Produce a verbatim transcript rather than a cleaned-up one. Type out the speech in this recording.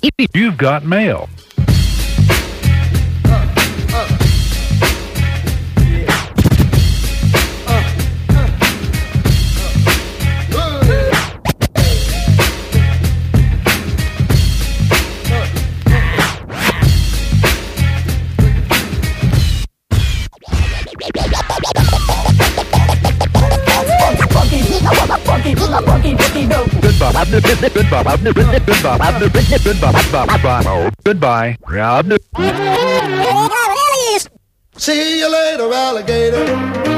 You've got mail. Goodbye. Goodbye. See you later, alligator.